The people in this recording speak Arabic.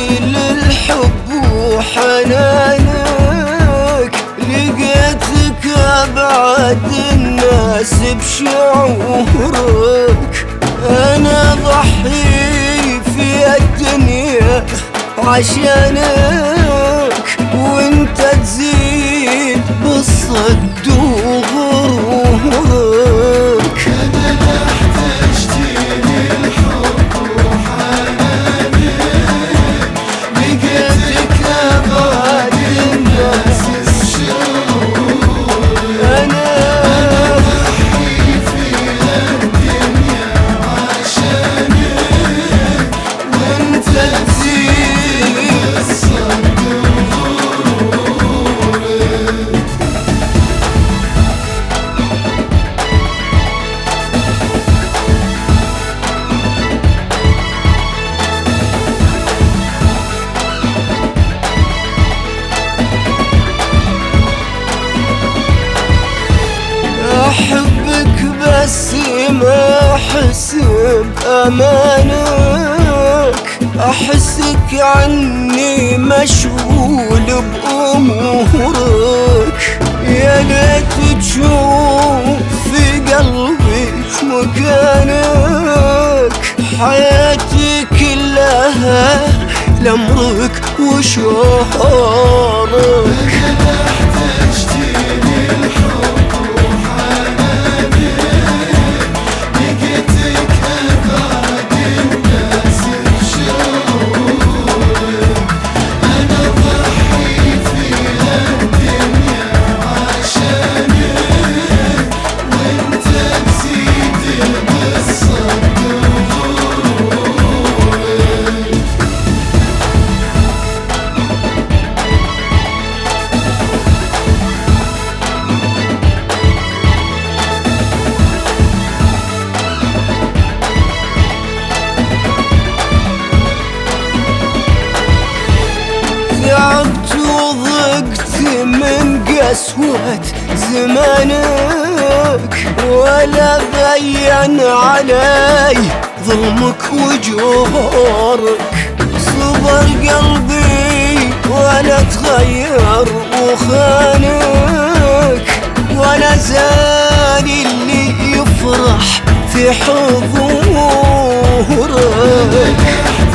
للحب وحنانك، لقيتك أبعد الناس بشعورك. أنا ضحي في الدنيا عشانك، وانت تزيد بالصد وغرورك. أنا لا احتجتني الحب وحنانك، لقيتك أبعد الناس بشعورك. أنا ضحي في الدنيا عشانك، وانت تزيد الصد وغرورك. أحبك بس ما أحس بأمانك، أحسك عني مشغول بأمورك. يا ليت تشوف في قلبي مكانك، حياتي كلها لأمرك وشعورك. أنا احتجتني الحب وحنانك، لقيتك أبعد الناس بشعورك. أنا ضحي في الدنيا عشانك، وانت تزيد بالصد وغرورك. تعبت وضقت من قسوة زمانك، ولا بين علي ظلمك وجورك. صبر قلبي ولا تغير وخانك، ولا زال اللي يفرح في حضورك.